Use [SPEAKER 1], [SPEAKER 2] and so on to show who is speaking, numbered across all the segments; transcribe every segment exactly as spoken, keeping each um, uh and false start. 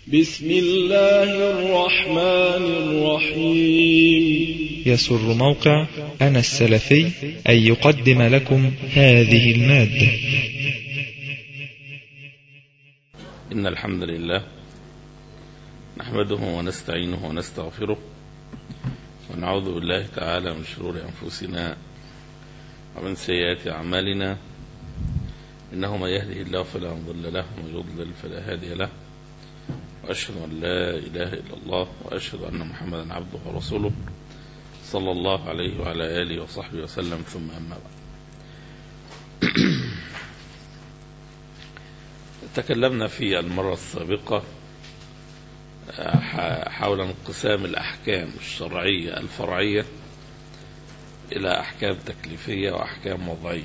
[SPEAKER 1] بسم الله الرحمن الرحيم.
[SPEAKER 2] يسر موقع أنا السلفي أن يقدم لكم هذه المادة.
[SPEAKER 3] إن الحمد لله نحمده ونستعينه ونستغفره ونعوذ بالله تعالى من شرور أنفسنا ومن سيئات أعمالنا، إنه من يهده الله فلا مضل له ومن يضلل فلا هادي له، وأشهد أن لا إله إلا الله وأشهد أن محمدا عبده ورسوله صلى الله عليه وعلى آله وصحبه وسلم، ثم أما بعد. تكلمنا في المرة السابقة حول انقسام الأحكام الشرعية الفرعية إلى أحكام تكليفية وأحكام وضعية،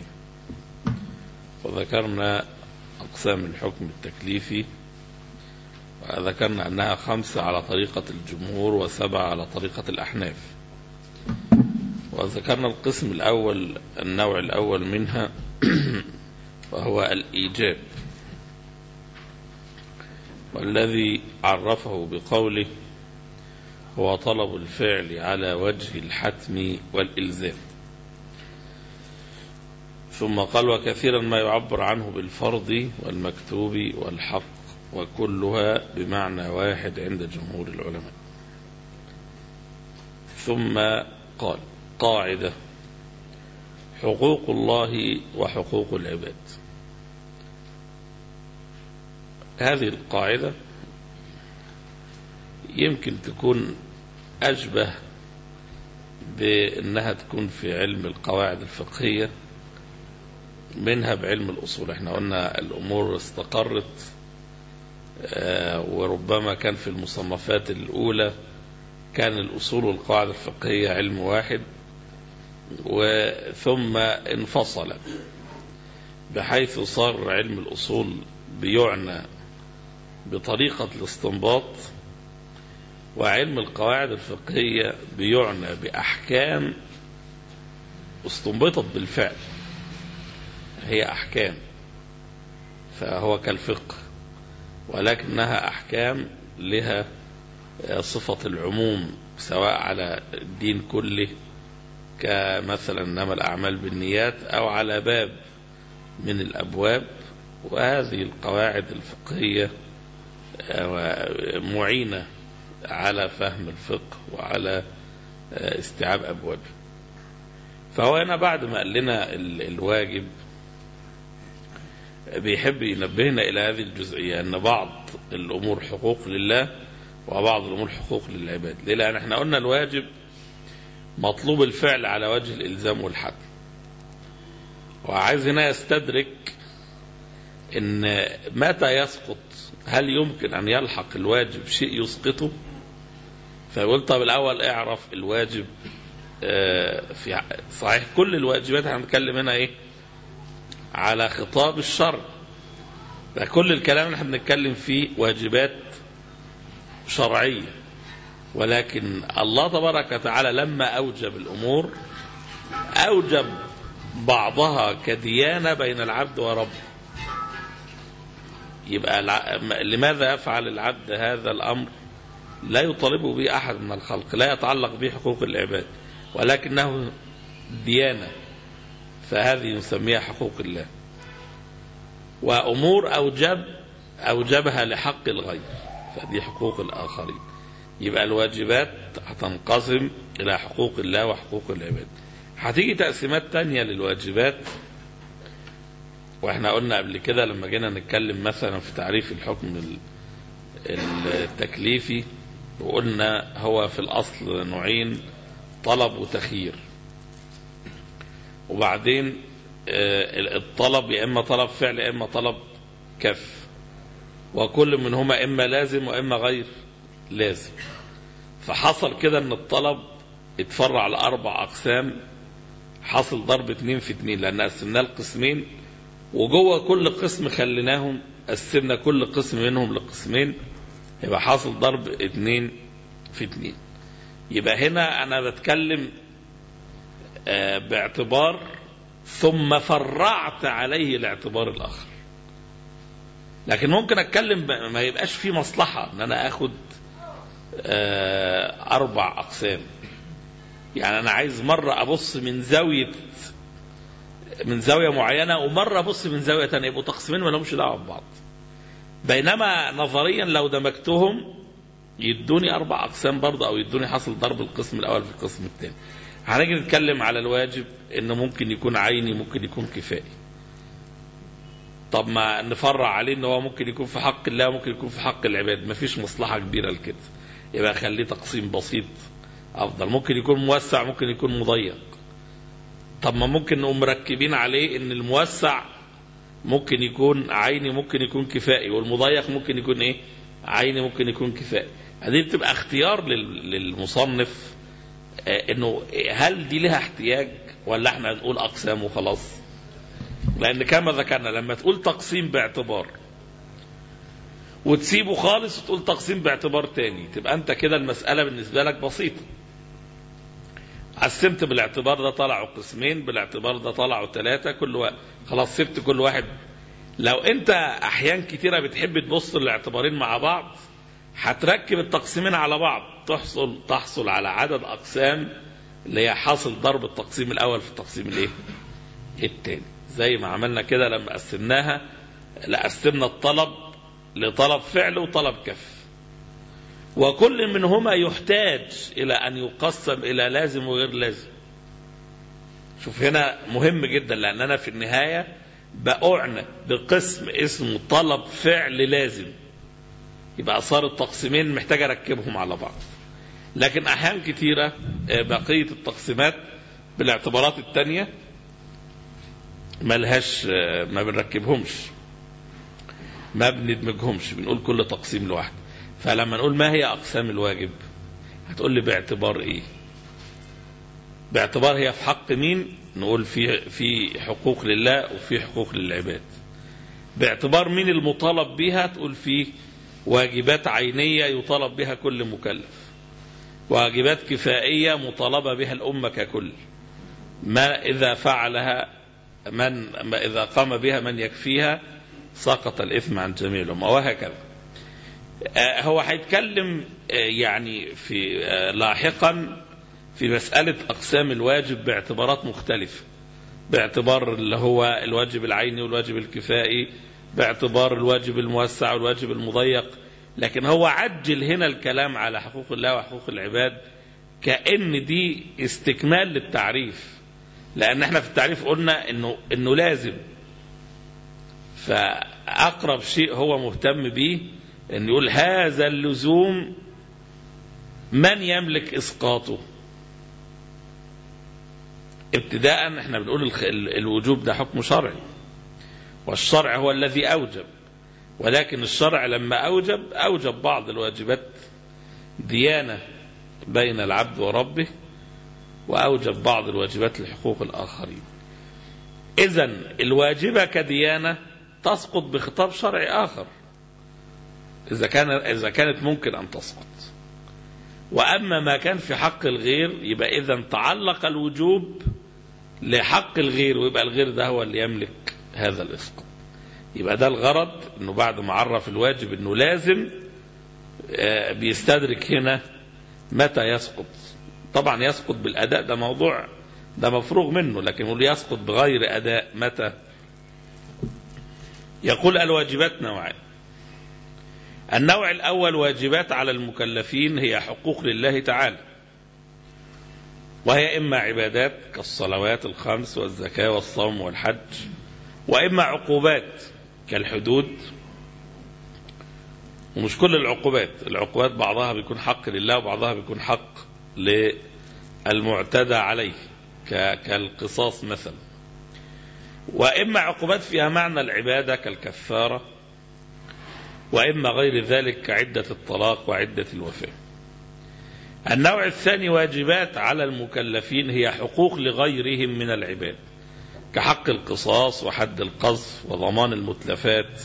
[SPEAKER 3] وذكرنا أقسام الحكم التكليفي، وذكرنا أنها خمسة على طريقة الجمهور وسبعة على طريقة الأحناف، وذكرنا القسم الأول النوع الأول منها وهو الإيجاب، والذي عرفه بقوله هو طلب الفعل على وجه الحتم والإلزام. ثم قال وكثيرا ما يعبر عنه بالفرض والمكتوب والحق، وكلها بمعنى واحد عند جمهور العلماء. ثم قال قاعدة: حقوق الله وحقوق العباد. هذه القاعدة يمكن تكون أشبه بأنها تكون في علم القواعد الفقهية منها بعلم الأصول. احنا قلنا الأمور استقرت وربما كان في المصنفات الأولى كان الأصول والقواعد الفقهية علم واحد، وثم انفصل بحيث صار علم الأصول بيعنى بطريقة الاستنباط، وعلم القواعد الفقهية بيعنى بأحكام استنبطت بالفعل، هي أحكام، فهو كالفقه ولكنها أحكام لها صفة العموم سواء على الدين كله كمثلا إنما الأعمال بالنيات أو على باب من الأبواب. وهذه القواعد الفقهية معينة على فهم الفقه وعلى استيعاب أبوابه. فهو هنا بعد ما قال لنا الواجب بيحب ينبهنا إلى هذه الجزئية، أن بعض الأمور حقوق لله وبعض الأمور حقوق للعباد. ليه؟ لأن احنا قلنا الواجب مطلوب الفعل على وجه الإلزام والحد، وعايز هنا يستدرك أن متى يسقط، هل يمكن أن يلحق الواجب شيء يسقطه؟ فقلت طب الأول اعرف الواجب في صحيح كل الواجبات هنتكلم هنا إيه على خطاب الشرع، فكل الكلام اللي احنا بنتكلم فيه واجبات شرعية، ولكن الله تبارك وتعالى لما أوجب الأمور أوجب بعضها كديانة بين العبد وربه. يبقى لماذا يفعل العبد هذا الأمر؟ لا يطالبه به أحد من الخلق، لا يتعلق به حقوق العباد، ولكنه ديانة، فهذه نسميها حقوق الله. وأمور أوجب أوجبها لحق الغير، فدي حقوق الآخرين. يبقى الواجبات هتنقسم إلى حقوق الله وحقوق العباد. هتيجي تقسيمات تانية للواجبات، واحنا قلنا قبل كده لما جينا نتكلم مثلا في تعريف الحكم التكليفي، وقلنا هو في الأصل نوعين: طلب وتخيير. وبعدين الطلب يا إما طلب فعل يا إما طلب كف، وكل منهما إما لازم وإما غير لازم. فحصل كده أن الطلب اتفرع لأربع أقسام، حصل ضرب اتنين في اتنين لأن قسمناه القسمين، وجوه كل قسم خليناهم قسمنا كل قسم منهم لقسمين، يبقى حاصل ضرب اتنين في اتنين. يبقى هنا أنا بتكلم باعتبار ثم فرعت عليه الاعتبار الآخر. لكن ممكن اتكلم ما يبقاش في مصلحة ان انا اخد اربع اقسام. يعني انا عايز مرة ابص من زاوية من زاوية معينة ومرة ابص من زاوية تانية، يبقوا تقسيمين ما لهمش دعوة ببعض. بينما نظريا لو دمجتهم يدوني اربع اقسام برضه، او يدوني حاصل ضرب القسم الاول في القسم الثاني. هنيجي نتكلم على الواجب انه ممكن يكون عيني ممكن يكون كفائي. طب ما نفرع عليه ان هو ممكن يكون في حق الله ممكن يكون في حق العباد، مفيش مصلحة كبيرة لكده، يبقى خليه تقسيم بسيط افضل. ممكن يكون موسع ممكن يكون مضيق. طب ما ممكن نقوم مركبين عليه ان الموسع ممكن يكون عيني ممكن يكون كفائي، والمضيق ممكن يكون ايه؟ عيني ممكن يكون كفائي. هذه بتبقى اختيار للمصنف انه هل دي لها احتياج ولا احنا نقول اقسام وخلاص. لان كما ذكرنا لما تقول تقسيم باعتبار وتسيبه خالص وتقول تقسيم باعتبار تاني، تبقى انت كده المسألة بالنسبة لك بسيطة. قسمت بالاعتبار ده طلعوا قسمين، بالاعتبار ده طلعوا ثلاثة، كل واحد خلاص سبت كل واحد. لو انت احيان كتيرة بتحب تبص الاعتبارين مع بعض هتركب التقسيمين على بعض، تحصل تحصل على عدد اقسام اللي هي حاصل ضرب التقسيم الاول في التقسيم الايه الثاني. زي ما عملنا كده لما قسمناها، لقسمنا الطلب لطلب فعل وطلب كف، وكل منهما يحتاج الى ان يقسم الى لازم وغير لازم. شوف هنا مهم جدا، لان انا في النهاية بأعنى بقسم اسمه طلب فعل لازم، يبقى صار التقسيمين محتاج اركبهم على بعض. لكن احيان كتيرة بقية التقسيمات بالاعتبارات التانية ملهاش، ما بنركبهمش ما بندمجهمش، بنقول كل تقسيم لوحده. فلما نقول ما هي اقسام الواجب هتقول لي باعتبار ايه؟ باعتبار هي في حق مين؟ نقول في في حقوق لله وفي حقوق للعباد. باعتبار مين المطالب بها؟ تقول في واجبات عينية يطالب بها كل مكلف، واجبات كفائية مطالبة بها الأمة ككل، ما إذا فعلها من ما إذا قام بها من يكفيها سقط الإثم عن جميع الأمة، وهكذا. هو هيتكلم يعني في لاحقا في مسألة أقسام الواجب باعتبارات مختلفة، باعتبار اللي هو الواجب العيني والواجب الكفائي، باعتبار الواجب الموسع والواجب المضيق. لكن هو عجل هنا الكلام على حقوق الله وحقوق العباد كأن دي استكمال للتعريف، لأن احنا في التعريف قلنا إنه إنه لازم. فأقرب شيء هو مهتم به إن يقول هذا اللزوم من يملك إسقاطه. ابتداء احنا بنقول الوجوب ده حكم شرعي، والشرع هو الذي أوجب، ولكن الشرع لما أوجب أوجب بعض الواجبات ديانة بين العبد وربه، وأوجب بعض الواجبات لحقوق الآخرين. إذن الواجبة كديانة تسقط بخطاب شرعي آخر إذا كان إذا كانت ممكن أن تسقط. وأما ما كان في حق الغير يبقى إذن تعلق الوجوب لحق الغير، ويبقى الغير ده هو اللي يملك هذا الإسقاط. يبقى ده الغرض، إنه بعد ما عرف الواجب إنه لازم بيستدرك هنا متى يسقط. طبعا يسقط بالأداء ده موضوع ده مفروغ منه، لكن يقول يسقط بغير أداء متى؟ يقول الواجبات نوعان. النوع الأول واجبات على المكلفين هي حقوق لله تعالى، وهي إما عبادات كالصلوات الخمس والزكاة والصوم والحج، وإما عقوبات كالحدود. ومش كل العقوبات، العقوبات بعضها بيكون حق لله وبعضها بيكون حق للمعتدى عليه كالقصاص مثلا. وإما عقوبات فيها معنى العبادة كالكفارة، وإما غير ذلك كعدة الطلاق وعدة الوفاة. النوع الثاني واجبات على المكلفين هي حقوق لغيرهم من العباد كحق القصاص وحد القذف وضمان المتلفات.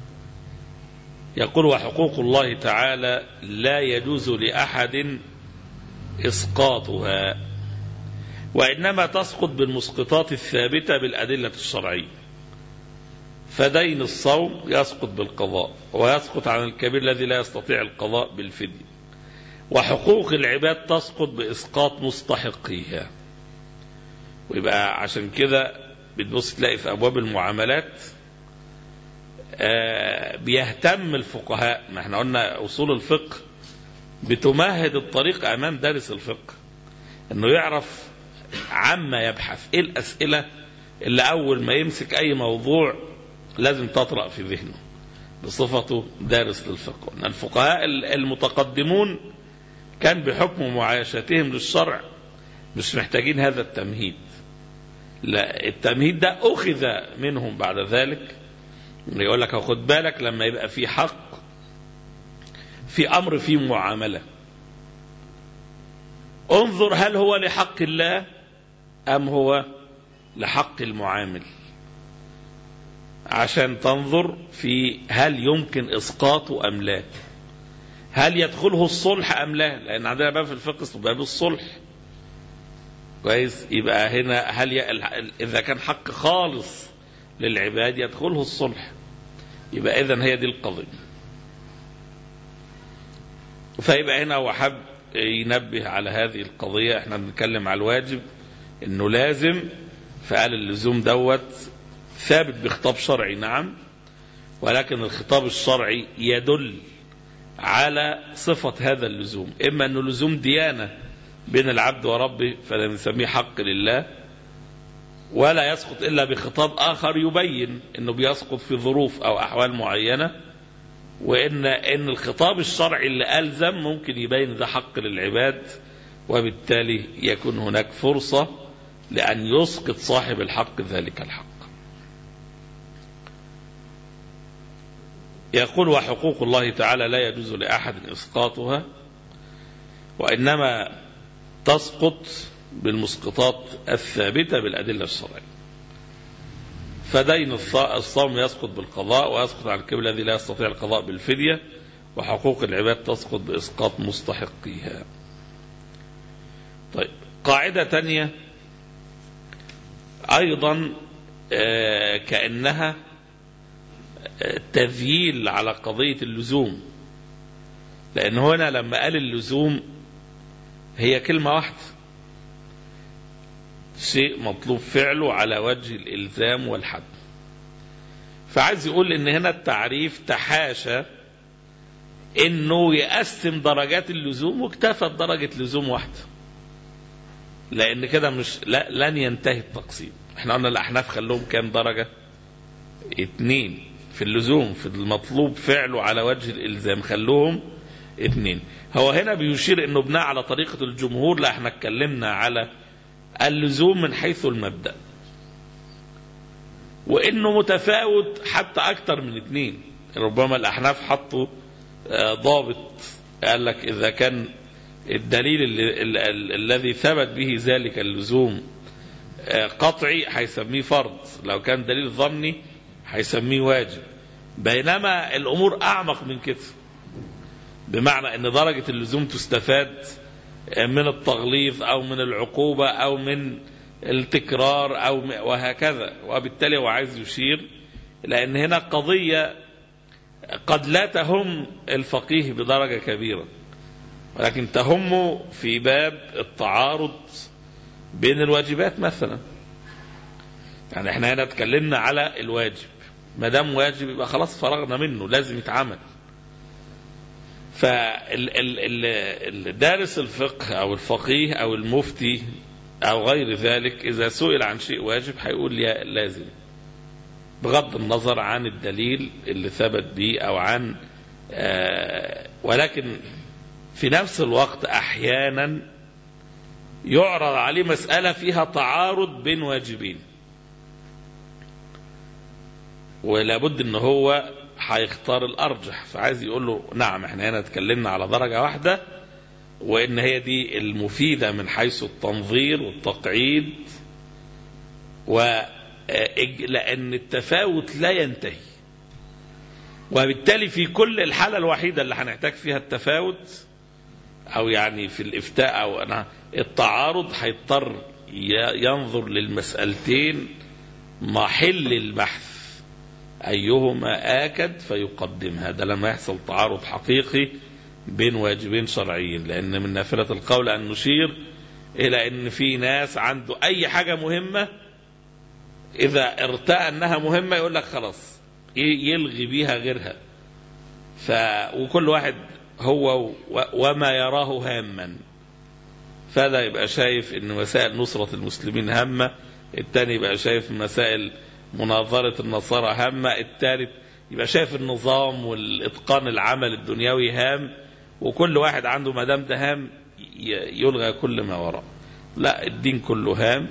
[SPEAKER 3] يقول وحقوق الله تعالى لا يجوز لأحد إسقاطها، وإنما تسقط بالمسقطات الثابتة بالأدلة الشرعية. فدين الصوم يسقط بالقضاء، ويسقط عن الكبير الذي لا يستطيع القضاء بالفدية. وحقوق العباد تسقط بإسقاط مستحقيها. ويبقى عشان كده بتبص تلاقي في أبواب المعاملات آه بيهتم الفقهاء، ما احنا قلنا أصول الفقه بتمهد الطريق أمام دارس الفقه انه يعرف عما يبحث، ايه الأسئلة اللي أول ما يمسك أي موضوع لازم تطرأ في ذهنه بصفته دارس للفقه. الفقهاء المتقدمون كان بحكم معايشتهم للشرع مش محتاجين هذا التمهيد، لا التمهيد ده أخذ منهم بعد ذلك. يقول لك خد بالك لما يبقى في حق في أمر في معاملة، انظر هل هو لحق الله أم هو لحق المعامل، عشان تنظر في هل يمكن إسقاطه أم لا، هل يدخله الصلح أم لا، لأن عندنا باب في الفقه باب الصلح كويس. يبقى هنا هل ي... إذا كان حق خالص للعباد يدخله الصلح، يبقى إذن هي دي القضية. فيبقى هنا هو حب ينبه على هذه القضية. احنا بنتكلم على الواجب انه لازم، فقال اللزوم دوت ثابت بخطاب شرعي نعم، ولكن الخطاب الشرعي يدل على صفة هذا اللزوم، اما انه لزوم ديانة بين العبد وربه فلا نسميه حق لله، ولا يسقط الا بخطاب اخر يبين انه بيسقط في ظروف او احوال معينة، وإن إن الخطاب الشرعي اللي ألزم ممكن يبين ده حق للعباد، وبالتالي يكون هناك فرصة لأن يسقط صاحب الحق ذلك الحق. يقول وحقوق الله تعالى لا يجوز لأحد إسقاطها، وإنما تسقط بالمسقطات الثابتة بالأدلة الشرعية. فدين الصوم يسقط بالقضاء، ويسقط عن الكبير الذي لا يستطيع القضاء بالفدية، وحقوق العباد تسقط بإسقاط مستحقيها. طيب قاعدة تانية أيضا آه كأنها آه تذييل على قضية اللزوم، لأن هنا لما قال اللزوم هي كلمة واحدة، شيء مطلوب فعله على وجه الإلزام والحد. فعايز يقول إن هنا التعريف تحاشى إنه يقسم درجات اللزوم واكتفى بدرجة لزوم واحدة، لأن كده مش لا لن ينتهي التقسيم. احنا قلنا الأحناف خلوهم كام درجة؟ اتنين في اللزوم، في المطلوب فعله على وجه الإلزام خلوهم اتنين. هو هنا بيشير إنه بناء على طريقة الجمهور، لا احنا اتكلمنا على اللزوم من حيث المبدأ، وإنه متفاوت حتى أكتر من اثنين. ربما الأحناف حطوا ضابط، قال لك إذا كان الدليل اللي ال الذي ثبت به ذلك اللزوم قطعي هيسميه فرض، لو كان دليل ظني هيسميه واجب. بينما الأمور أعمق من كده، بمعنى أن درجة اللزوم تستفاد من التغليظ أو من العقوبة أو من التكرار أو وهكذا. وبالتالي هو عايز يشير لأن هنا قضية قد لا تهم الفقيه بدرجة كبيرة، ولكن تهم في باب التعارض بين الواجبات مثلا. يعني احنا هنا اتكلمنا على الواجب، ما دام واجب يبقى خلاص فرغنا منه، لازم يتعمل. فالدارس الفقه أو الفقيه أو المفتي أو غير ذلك إذا سئل عن شيء واجب هيقول لازم، بغض النظر عن الدليل اللي ثبت به أو عن آه ولكن في نفس الوقت أحيانا يعرض عليه مسألة فيها تعارض بين واجبين، ولا بد ان هو هيختار الارجح. فعايز يقول له نعم احنا هنا اتكلمنا على درجة واحدة، وان هي دي المفيدة من حيث التنظير والتقعيد، ولأن التفاوت لا ينتهي، وبالتالي في كل الحالة الوحيدة اللي هنحتاج فيها التفاوت او يعني في الافتاء او أنا التعارض، هيضطر ينظر للمسألتين محل البحث أيهما آكد فيقدم. هذا لما يحصل تعارض حقيقي بين واجبين شرعيين. لأن من نافلة القول أن نشير إلى أن في ناس عنده أي حاجة مهمة إذا ارتأى أنها مهمة يقول لك خلاص يلغي بيها غيرها. ف... وكل واحد هو وما يراه هاما، فهذا يبقى شايف أن مسائل نصرة المسلمين هامة، الثاني يبقى شايف مسائل مناظرة النصارى هامة، الثالث يبقى شايف النظام والإتقان العمل الدنيوي هام، وكل واحد عنده ما دام ده هام يلغى كل ما وراء. لا، الدين كله هام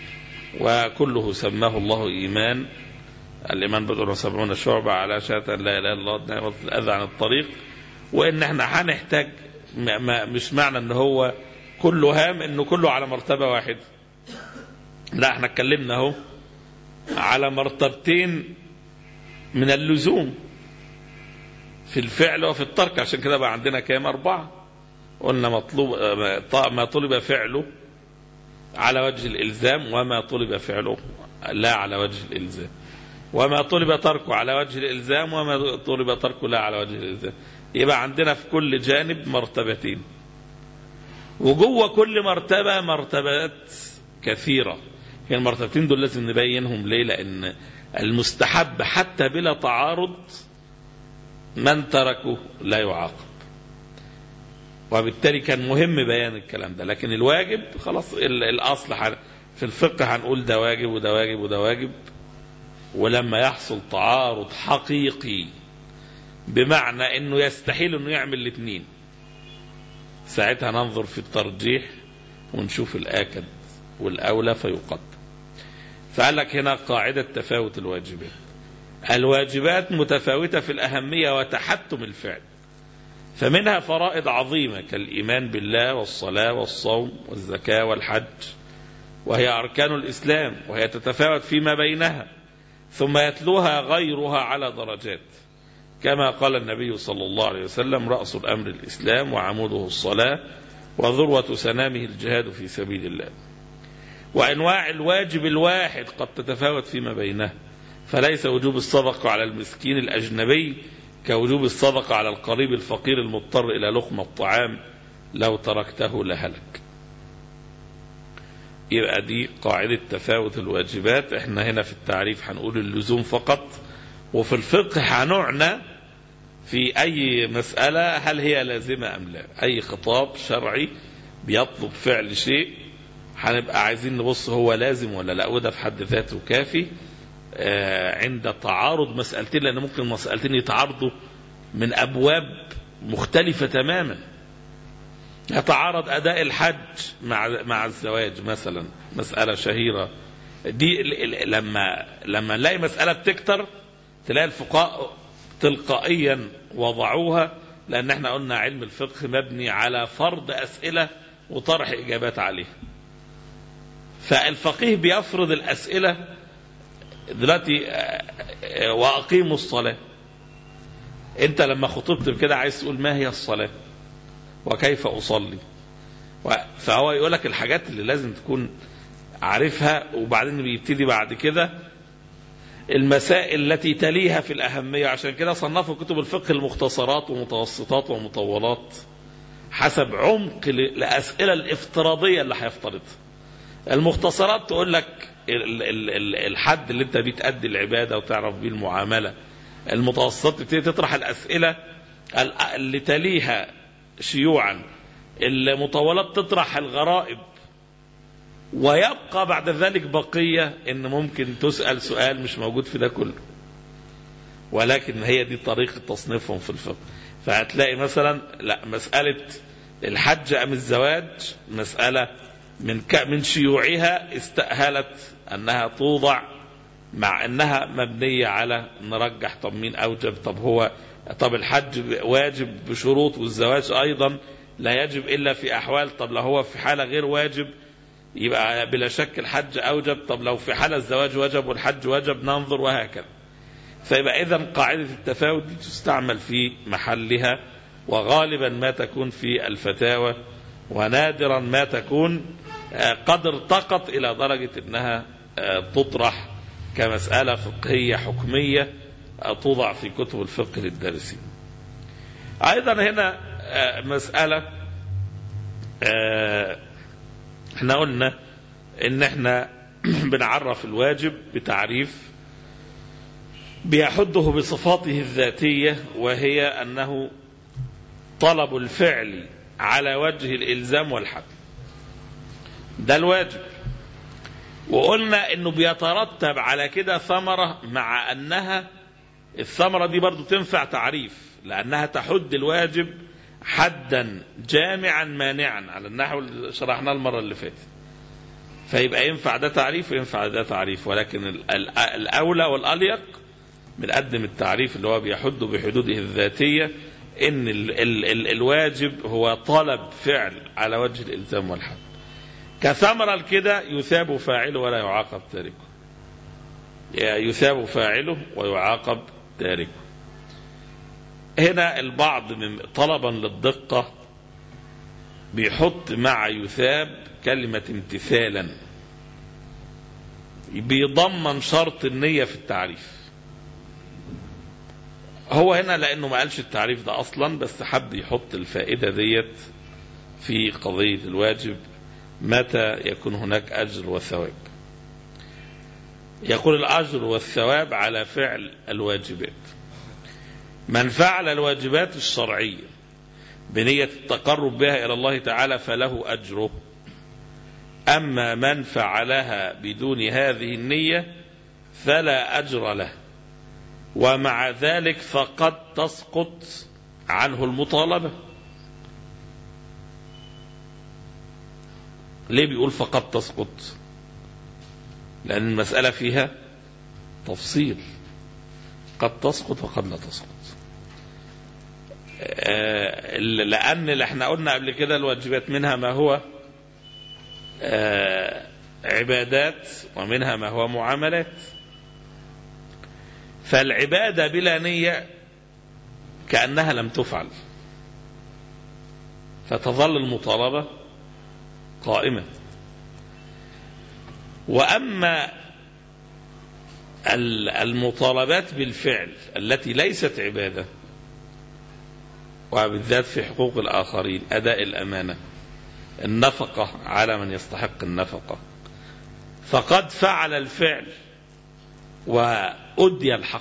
[SPEAKER 3] وكله سماه الله إيمان. الإيمان بضع وسبعون شعبة على شهادة أن لا إله إلا الله الأذى عن الطريق. وإن احنا هنحتاج مش معنى أنه هو كله هام أنه كله على مرتبة واحد، لا، احنا اتكلمنا اهو على مرتبتين من اللزوم في الفعل وفي الترك، عشان كده بقى عندنا كام؟ أربعة. قلنا مطلوب ما طلب فعله على وجه الإلزام، وما طلب فعله لا على وجه الإلزام، وما طلب تركه على وجه الإلزام، وما طلب تركه لا على وجه الإلزام. يبقى عندنا في كل جانب مرتبتين، وجوه كل مرتبة مرتبات كثيرة. يعني المرتبتين دول لازم نبينهم ليه؟ لأن المستحب حتى بلا تعارض من تركه لا يعاقب، وبالتالي كان مهم بيان الكلام ده. لكن الواجب خلاص الأصل في الفقه هنقول ده واجب وده واجب وده واجب. ولما يحصل تعارض حقيقي بمعنى انه يستحيل انه يعمل الاثنين، ساعتها ننظر في الترجيح ونشوف الآكد والأولى فيقدم. فقال لك هنا قاعدة تفاوت الواجبات. الواجبات متفاوتة في الأهمية وتحتم الفعل، فمنها فرائض عظيمة كالإيمان بالله والصلاة والصوم والزكاة والحج، وهي أركان الإسلام، وهي تتفاوت فيما بينها، ثم يتلوها غيرها على درجات، كما قال النبي صلى الله عليه وسلم: رأس الأمر الإسلام وعموده الصلاة وذروة سنامه الجهاد في سبيل الله. وأنواع الواجب الواحد قد تتفاوت فيما بينها، فليس وجوب الصدقة على المسكين الأجنبي كوجوب الصدقة على القريب الفقير المضطر إلى لقمة الطعام لو تركته لهلك. يبقى دي قاعدة تفاوت الواجبات. احنا هنا في التعريف هنقول اللزوم فقط، وفي الفقه هنعنى في أي مسألة هل هي لازمة أم لا. أي خطاب شرعي بيطلب فعل شيء هنبقى عايزين نبص هو لازم ولا لا، وده في حد ذاته كافي آه عند تعارض مسألتين، لأن ممكن مسألتين يتعارضوا من أبواب مختلفة تماما. يتعارض أداء الحج مع مع الزواج مثلا، مسألة شهيرة دي. لما لما نلاقي مسألة بتكتر تلاقي الفقهاء تلقائيا وضعوها، لأن احنا قلنا علم الفقه مبني على فرض أسئلة وطرح إجابات عليها. فالفقيه بيفرض الأسئلة دلوقتي: وأقيموا الصلاة. أنت لما خطبت بكده عايز تقول ما هي الصلاة وكيف أصلي، فهو يقول لك الحاجات اللي لازم تكون عارفها، وبعدين بيبتدي بعد كده المسائل التي تليها في الأهمية. عشان كده صنفوا كتب الفقه المختصرات ومتوسطات ومطولات حسب عمق الأسئلة الافتراضية اللي هيفترضها. المختصرات تقول لك الحد اللي انت بتأدي العبادة وتعرف بيه المعاملة. المتوسطات تبتدي تطرح الأسئلة اللي تليها شيوعا. المطولات تطرح الغرائب، ويبقى بعد ذلك بقية ان ممكن تسأل سؤال مش موجود في ده كله، ولكن هي دي طريقة تصنيفهم في الفقه. فهتلاقي مثلا لا، مسألة الحج أم الزواج مسألة من من شيوعها استأهلت أنها توضع، مع أنها مبنية على نرجح طب مين أوجب. طب هو طب الحج واجب بشروط، والزواج أيضا لا يجب إلا في أحوال. طب لو هو في حالة غير واجب يبقى بلا شك الحج أوجب. طب لو في حالة الزواج وجب والحج وجب ننظر، وهكذا. فيبقى إذن قاعدة التفاوت دي تستعمل في محلها، وغالبا ما تكون في الفتاوى، ونادرا ما تكون قد ارتقت إلى درجة أنها تطرح كمسألة فقهية حكمية توضع في كتب الفقه للدارسين. أيضا هنا مسألة احنا قلنا ان احنا بنعرف الواجب بتعريف بيحده بصفاته الذاتية، وهي أنه طلب الفعل على وجه الإلزام والحد، ده الواجب. وقلنا انه بيترتب على كده ثمرة، مع انها الثمرة دي برضو تنفع تعريف، لانها تحد الواجب حدا جامعا مانعا على النحو اللي شرحناه المرة اللي فاتت. فيبقى ينفع ده تعريف وينفع ده تعريف، ولكن الأولى والأليق بنقدم التعريف اللي هو بيحد بحدوده الذاتية، ان ال ال ال الواجب هو طلب فعل على وجه الإلزام والحد. كثمرة كده يثاب فاعله ولا يعاقب تاركه، يثاب فاعله ويعاقب تاركه. هنا البعض من طلبا للدقة بيحط مع يثاب كلمة امتثالا، بيضمن شرط النية في التعريف. هو هنا لأنه ما قالش التعريف ده أصلا، بس حب يحط الفائدة ديت في قضية الواجب متى يكون هناك أجر وثواب. يقول الأجر والثواب على فعل الواجبات. من فعل الواجبات الشرعية بنية التقرب بها إلى الله تعالى فله أجره، أما من فعلها بدون هذه النية فلا أجر له، ومع ذلك فقد تسقط عنه المطالبة. ليه بيقول فقد تسقط؟ لأن المسألة فيها تفصيل، قد تسقط وقد لا تسقط. لأن اللي احنا قلنا قبل كده الواجبات منها ما هو عبادات ومنها ما هو معاملات. فالعبادة بلا نية كأنها لم تفعل، فتظل المطالبة قائمة. وأما المطالبات بالفعل التي ليست عبادة، وبالذات في حقوق الآخرين، أداء الأمانة، النفقة على من يستحق النفقة، فقد فعل الفعل وأدي الحق،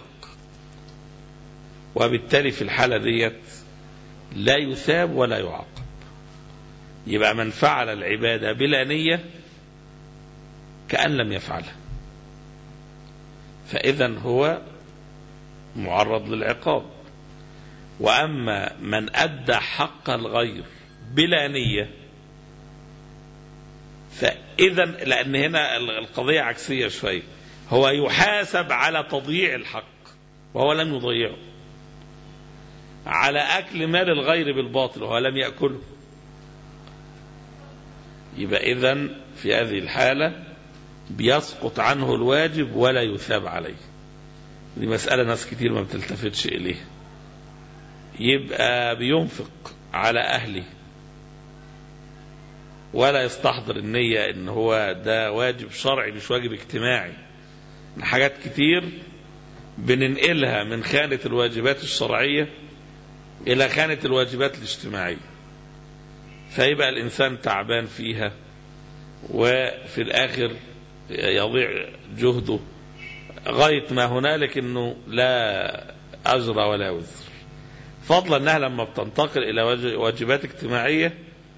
[SPEAKER 3] وبالتالي في الحالة ديت لا يثاب ولا يعاقب. يبقى من فعل العبادة بلا نية كأن لم يفعلها، فإذا هو معرض للعقاب. وأما من أدى حق الغير بلا نية فإذا، لأن هنا القضية عكسية شوية، هو يحاسب على تضييع الحق وهو لم يضيعه، على أكل مال الغير بالباطل وهو لم يأكله. يبقى إذن في هذه الحالة بيسقط عنه الواجب ولا يثاب عليه. دي مسألة ناس كتير ما بتلتفتش إليه. يبقى بينفق على أهله ولا يستحضر النية إن هو ده واجب شرعي مش واجب اجتماعي. حاجات كتير بننقلها من خانة الواجبات الشرعية إلى خانة الواجبات الاجتماعية، فيبقى الإنسان تعبان فيها، وفي الآخر يضيع جهده غاية ما هنالك إنه لا أجر ولا وزر. فضلا أنها لما بتنتقل إلى واجبات اجتماعية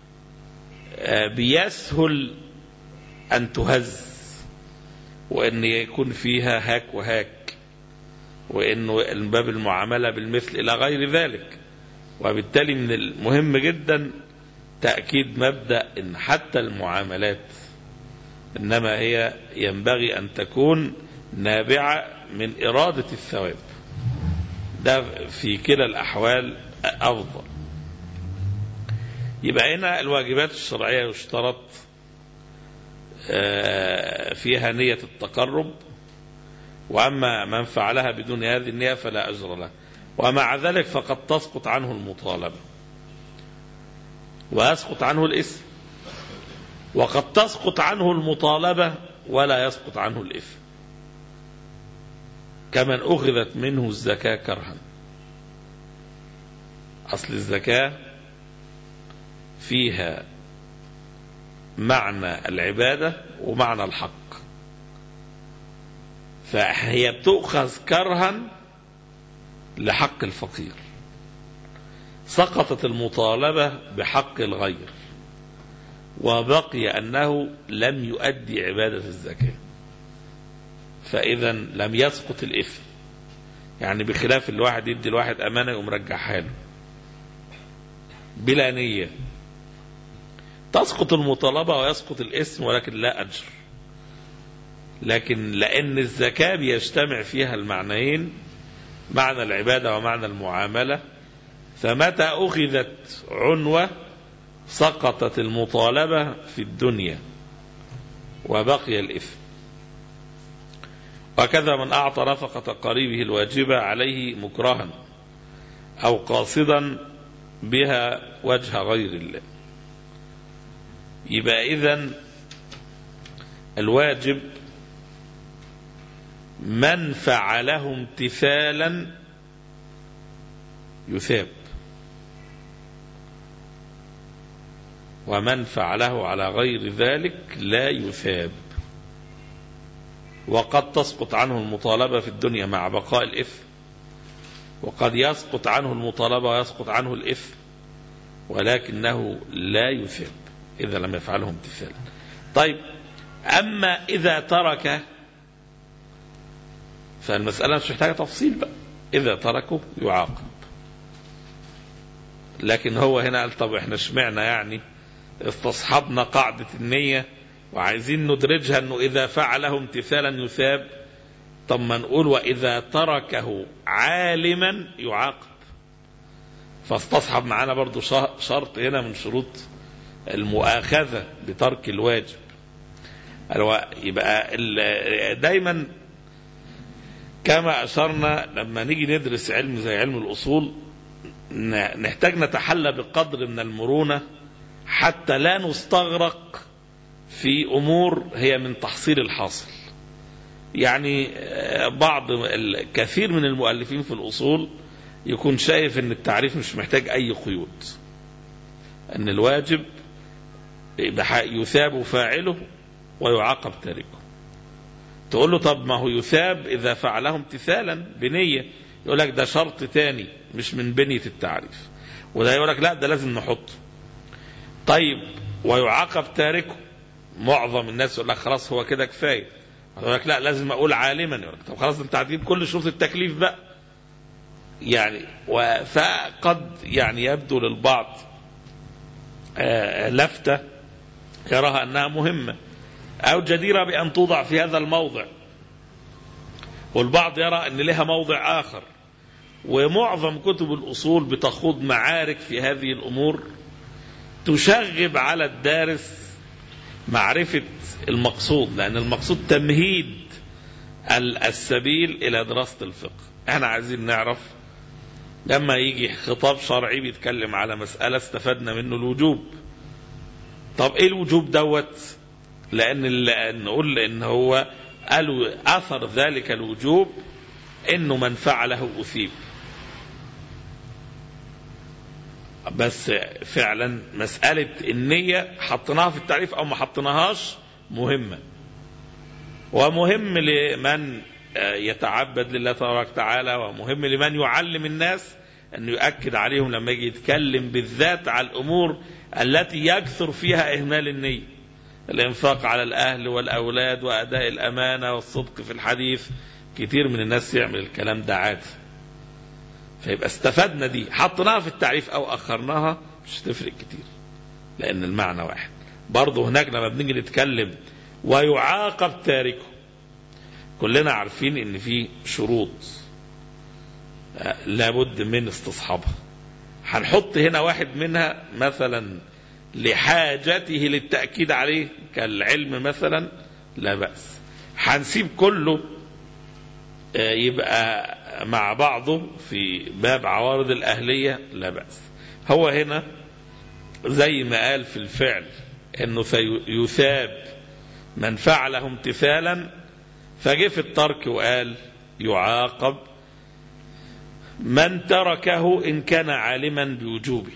[SPEAKER 3] بيسهل أن تهز، وأن يكون فيها هاك وهاك، وأنه باب المعاملة بالمثل إلى غير ذلك. وبالتالي من المهم جدا تأكيد مبدأ أن حتى المعاملات إنما هي ينبغي أن تكون نابعة من إرادة الثواب، ده في كلا الأحوال أفضل. يبقى هنا الواجبات الشرعية يشترط فيها نية التقرب، وأما من فعلها بدون هذه النية فلا أجر له، ومع ذلك فقد تسقط عنه المطالبة ويسقط عنه الإثم، وقد تسقط عنه المطالبة ولا يسقط عنه الإثم. كمن أخذت منه الزكاة كرها. أصل الزكاة فيها معنى العبادة ومعنى الحق، فهي بتؤخذ كرها لحق الفقير، سقطت المطالبة بحق الغير، وبقي أنه لم يؤدي عبادة الزكاة، فإذا لم يسقط الإثم. يعني بخلاف الواحد يدي الواحد أمانة يقوم رجعها له بلا نية، تسقط المطالبة ويسقط الإثم ولكن لا أجر. لكن لأن الزكاة بيجتمع فيها المعنيين، معنى العبادة ومعنى المعاملة، فمتى أخذت عنوة سقطت المطالبة في الدنيا وبقي الإثم. وكذا من أعطى رفقة قريبه الواجبة عليه مكرها أو قاصدا بها وجه غير الله. يبقى إذن الواجب من فعله امتثالا يثاب، ومن فعله على غير ذلك لا يثاب. وقد تسقط عنه المطالبة في الدنيا مع بقاء الإثم، وقد يسقط عنه المطالبة ويسقط عنه الإثم ولكنه لا يثاب إذا لم يفعله امتثالا. طيب، أما إذا ترك فالمسألة مش محتاجة تفصيل بقى، إذا تركه يعاقب. لكن هو هنا قال طب احنا اشمعنا يعني استصحبنا قاعدة النية وعايزين ندرجها انه إذا فعله امتثالا يثاب، طب ما نقول وإذا تركه عالما يعاقب. فاستصحب معانا برضو شرط هنا من شروط المؤاخذة بترك الواجب. يبقى دايما كما أشرنا لما نيجي ندرس علم زي علم الأصول نحتاج نتحلى بقدر من المرونة حتى لا نستغرق في أمور هي من تحصيل الحاصل. يعني بعض الكثير من المؤلفين في الأصول يكون شايف أن التعريف مش محتاج أي قيود، أن الواجب يثاب فاعله ويعاقب تاركه. تقول له طب ما هو يثاب إذا فعله امتثالا بنية، يقول لك ده شرط تاني مش من بنية التعريف، وده يقول لك لا ده لازم نحطه. طيب ويعاقب تاركه، معظم الناس يقول لك خلاص هو كده كفاية، يقول لك لا لازم أقول عالما، يقول لك طب خلاص انت هتجيب كل شروط التكليف بقى. يعني فقد يعني يبدو للبعض لفتة يراها أنها مهمة أو جديرة بأن توضع في هذا الموضع، والبعض يرى أن لها موضع آخر. ومعظم كتب الأصول بتخوض معارك في هذه الأمور تشغب على الدارس معرفة المقصود، لأن المقصود تمهيد السبيل إلى دراسة الفقه. احنا عايزين نعرف لما يجي خطاب شرعي بيتكلم على مسألة استفدنا منه الوجوب، طب ايه الوجوب دوت؟ لأن نقول إن هو قالوا أثر ذلك الوجوب إنه من فعله أثيب. بس فعلا مسألة النية حطناها في التعريف أو ما حطناهاش مهمة، ومهم لمن يتعبد لله تبارك وتعالى، ومهم لمن يعلم الناس أن يؤكد عليهم لما يجي يتكلم بالذات على الأمور التي يكثر فيها إهمال النية، الإنفاق على الأهل والأولاد وأداء الأمانة والصدق في الحديث. كتير من الناس يعمل الكلام ده عادي، فيبقى استفدنا دي حطناها في التعريف أو أخرناها مش تفرق كتير، لأن المعنى واحد. برضه هناك لما بنيجي نتكلم ويعاقب تاركه، كلنا عارفين إن في شروط لابد من استصحابها. هنحط هنا واحد منها مثلا لحاجته للتأكيد عليه كالعلم مثلا، لا بأس. هنسيب كله يبقى مع بعضه في باب عوارض الأهلية، لا بأس. هو هنا زي ما قال في الفعل انه يثاب من فعله امتثالا، فجاء في الترك وقال يعاقب من تركه إن كان عالما بوجوبه،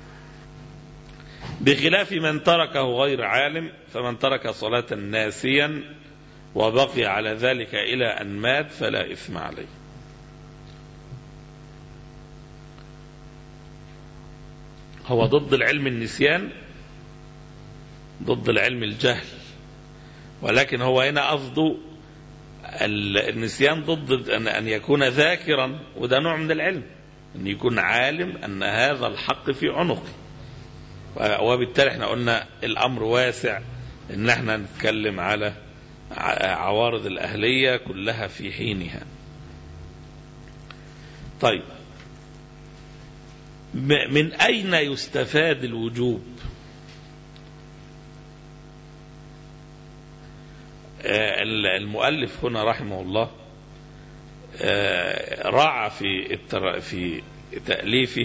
[SPEAKER 3] بخلاف من تركه غير عالم، فمن ترك صلاة ناسيا وبقي على ذلك إلى أن مات فلا إثم عليه. هو ضد العلم النسيان، ضد العلم الجهل، ولكن هو هنا قصده النسيان ضد أن يكون ذاكرا، وده نوع من العلم، أن يكون عالم أن هذا الحق في عنقه. وبالتالي احنا قلنا الأمر واسع ان احنا نتكلم على عوارض الأهلية كلها في حينها. طيب، من أين يستفاد الوجوب؟ المؤلف هنا رحمه الله راعى في في تأليفه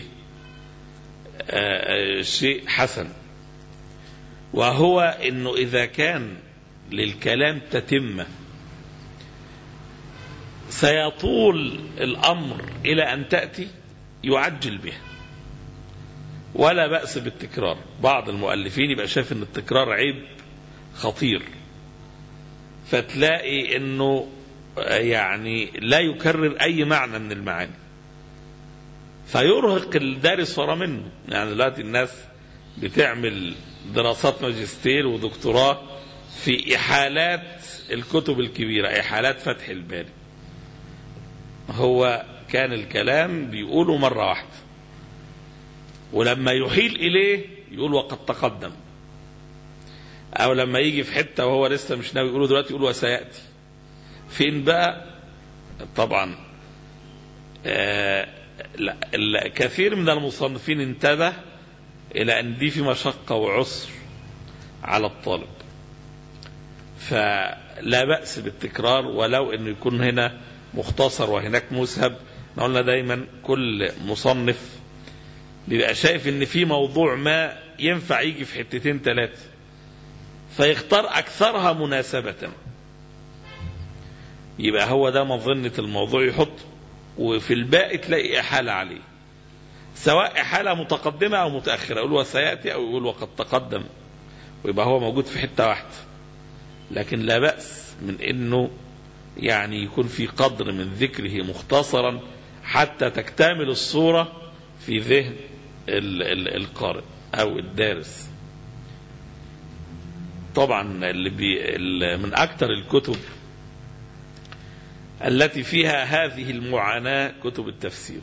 [SPEAKER 3] شيء حسن، وهو انه اذا كان للكلام تتمة سيطول الامر الى ان تأتي يعجل بها، ولا بأس بالتكرار. بعض المؤلفين يبقى شايف ان التكرار عيب خطير، فتلاقي انه يعني لا يكرر اي معنى من المعاني، فيرهق الدارس ورا منه. يعني دلوقتي الناس بتعمل دراسات ماجستير ودكتوراه في إحالات الكتب الكبيرة، إحالات فتح الباري. هو كان الكلام بيقوله مرة واحدة، ولما يحيل إليه يقول وقد تقدم، أو لما يجي في حتة وهو لسه مش ناوي يقوله دلوقتي يقول وسيأتي. فين بقى؟ طبعا آه لا، كثير من المصنفين انتبه إلى أن دي في مشقة وعسر على الطالب، فلا بأس بالتكرار ولو أنه يكون هنا مختصر وهناك مسهب. قلنا دايما كل مصنف بيبقى شايف أن في موضوع ما ينفع يجي في حتتين ثلاثة، فيختار أكثرها مناسبة، يبقى هو ده مظنة الموضوع يحطه، وفي الباقي تلاقي إحالة عليه، سواء إحالة متقدمة أو متأخرة، يقول وسيأتي أو يقول وقد تقدم، ويبقى هو موجود في حتة واحدة. لكن لا بأس من أنه يعني يكون في قدر من ذكره مختصرا حتى تكتمل الصورة في ذهن القارئ أو الدارس. طبعا اللي بي من أكثر الكتب التي فيها هذه المعاناة كتب التفسير،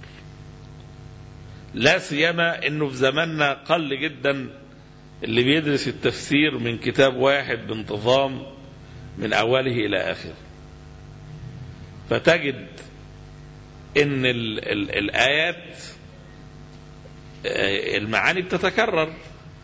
[SPEAKER 3] لا سيما انه في زماننا قل جدا اللي بيدرس التفسير من كتاب واحد بانتظام من اوله الى اخره، فتجد ان ال ال الايات المعاني بتتكرر،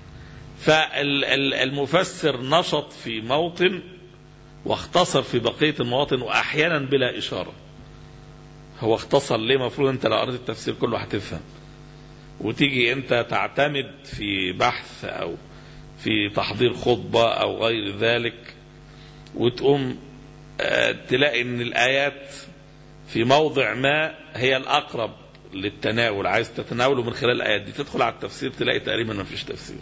[SPEAKER 3] فالمفسر نشط في موطن واختصر في بقية المواطن، وأحيانا بلا إشارة. هو اختصر ليه؟ مفروض أنت لو قرأت التفسير كله هتفهم، وتيجي أنت تعتمد في بحث أو في تحضير خطبة أو غير ذلك، وتقوم تلاقي أن الآيات في موضع ما هي الأقرب للتناول، عايز تتناوله من خلال الآيات دي، تدخل على التفسير تلاقي تقريبا ما فيش تفسير.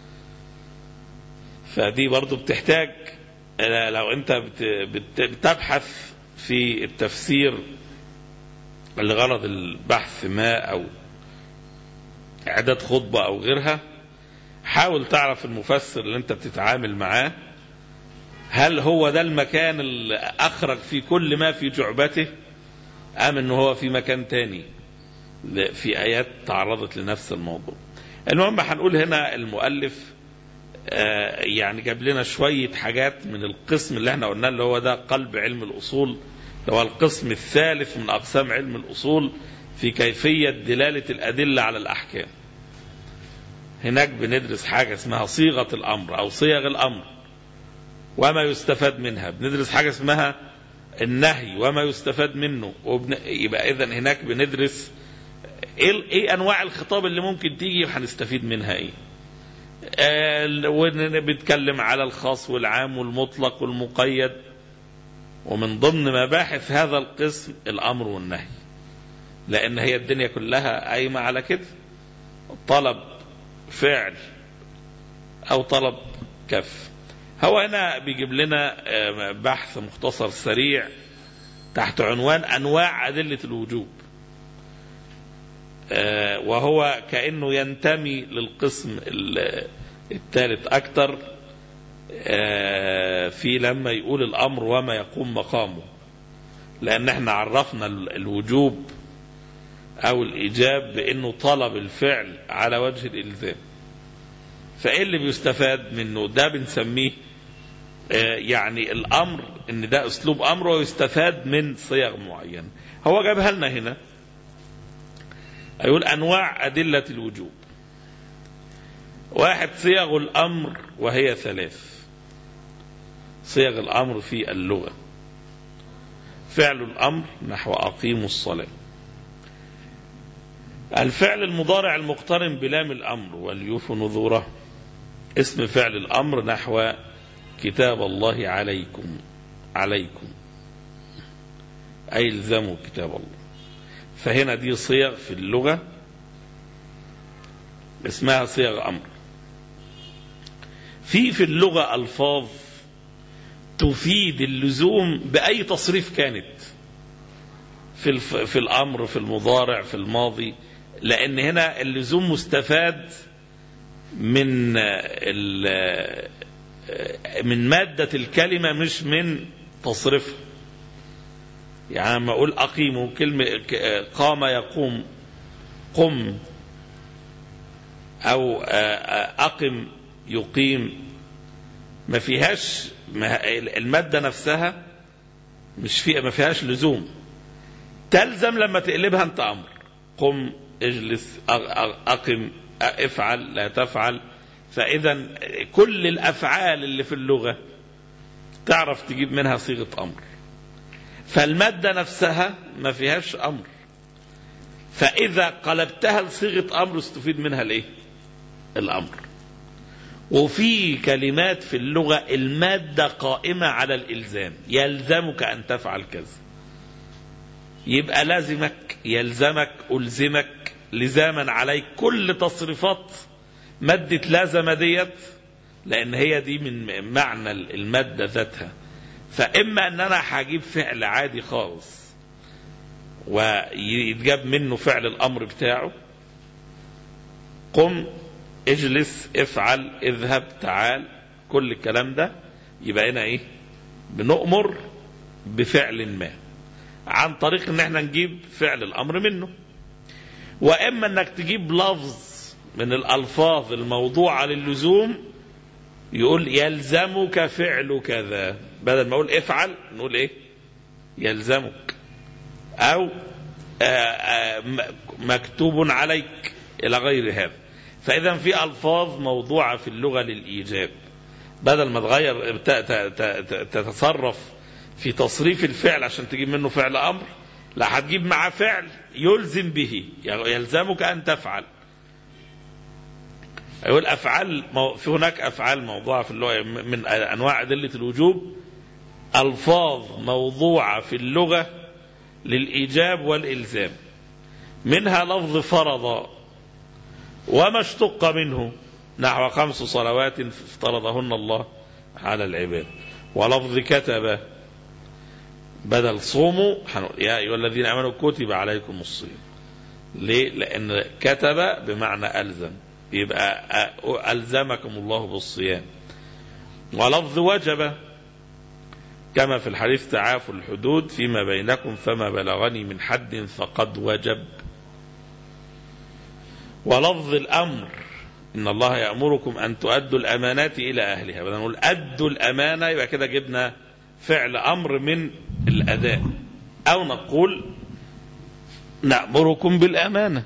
[SPEAKER 3] فدي برضو بتحتاج، لو أنت بتبحث في التفسير لغرض البحث ما أو إعداد خطبة أو غيرها، حاول تعرف المفسر اللي أنت بتتعامل معاه هل هو ده المكان اللي أخرج في كل ما في جعبته، أم أنه هو في مكان تاني في آيات تعرضت لنفس الموضوع. المهم هنقول هنا المؤلف يعني جاب لنا شوية حاجات من القسم اللي احنا قلنا اللي هو ده قلب علم الأصول، اللي هو القسم الثالث من أقسام علم الأصول في كيفية دلالة الأدلة على الأحكام. هناك بندرس حاجة اسمها صيغة الأمر أو صيغ الأمر وما يستفاد منها، بندرس حاجة اسمها النهي وما يستفاد منه، وبن... يبقى إذن هناك بندرس إيه, إيه أنواع الخطاب اللي ممكن تيجي وهنستفيد منها إيه. آه... ونتكلم على الخاص والعام والمطلق والمقيد، ومن ضمن مباحث هذا القسم الأمر والنهي، لأن هي الدنيا كلها قايمة على كده، طلب فعل أو طلب كف. هو هنا بيجيب لنا بحث مختصر سريع تحت عنوان أنواع أدلة الوجوب، وهو كأنه ينتمي للقسم الثالث أكثر في لما يقول الأمر وما يقوم مقامه، لأن احنا عرفنا الوجوب أو الإيجاب بأنه طلب الفعل على وجه الإلزام. فإيه اللي بيستفاد منه؟ ده بنسميه يعني الأمر، إن ده أسلوب أمر ويستفاد من صيغ معينة. هو جابها لنا هنا، يقول أنواع أدلة الوجوب. واحد، صيغ الأمر وهي ثلاث. صيغ الأمر في اللغة: فعل الأمر نحو أقيموا الصلاة، الفعل المضارع المقترن بلام الأمر وليوفوا نذوره، اسم فعل الأمر نحو كتاب الله عليكم، عليكم أي الزموا كتاب الله. فهنا دي صيغ في اللغة اسمها صيغ أمر. في في اللغة ألفاظ تفيد اللزوم بأي تصريف كانت، في في الأمر، في المضارع، في الماضي، لأن هنا اللزوم مستفاد من من مادة الكلمة مش من تصرفها. يعني لما أقول أقيموا، كلمة قام يقوم، قم، أو أقم يقيم، ما فيهاش المادة نفسها مش فيها، ما فيهاش لزوم. تلزم لما تقلبها أنت أمر: قم، اجلس، أقم، افعل، لا تفعل. فإذا كل الأفعال اللي في اللغة تعرف تجيب منها صيغة أمر، فالمادة نفسها ما فيهاش أمر، فإذا قلبتها لصيغة أمر استفيد منها الإيه؟ الأمر. وفي كلمات في اللغة المادة قائمة على الإلزام: يلزمك أن تفعل كذا، يبقى لازمك، يلزمك، ألزمك، لزاما عليك، كل تصريفات مادة لازم ديت، لأن هي دي من معنى المادة ذاتها. فإما أن أنا هجيب فعل عادي خالص ويتجاب منه فعل الأمر بتاعه: قم، اجلس، افعل، اذهب، تعال، كل الكلام ده، يبقى هنا ايه؟ بنؤمر بفعل ما عن طريق ان احنا نجيب فعل الامر منه. واما انك تجيب لفظ من الالفاظ الموضوعة للزوم، يقول يلزمك فعل كذا، بدل ما اقول افعل نقول ايه؟ يلزمك، او آآ آآ مكتوب عليك، الى غير هذا. فإذا في ألفاظ موضوعة في اللغة للإيجاب، بدل ما تغير تتصرف في تصريف الفعل عشان تجيب منه فعل أمر، لا، هتجيب معاه فعل يلزم به، يلزمك أن تفعل. يقول أفعال، في هناك أفعال موضوعة في اللغة من أنواع أدلة الوجوب، ألفاظ موضوعة في اللغة للإيجاب والإلزام، منها لفظ فرض وما اشتق منه نحو خمس صلوات افترضهن الله على العباد، ولفظ كتب بدل صوموا يا أيها الذين آمنوا كتب عليكم الصيام. ليه؟ لأن كتب بمعنى ألزم، يبقى ألزمكم الله بالصيام. ولفظ وجب كما في الحديث: تعافوا الحدود فيما بينكم فما بلغني من حد فقد وجب. ولفظ الأمر: إن الله يأمركم أن تؤدوا الأمانات إلى أهلها، بدنا نقول أدوا الأمانة، يبقى كده جبنا فعل أمر من الأداء، أو نقول نأمركم بالأمانة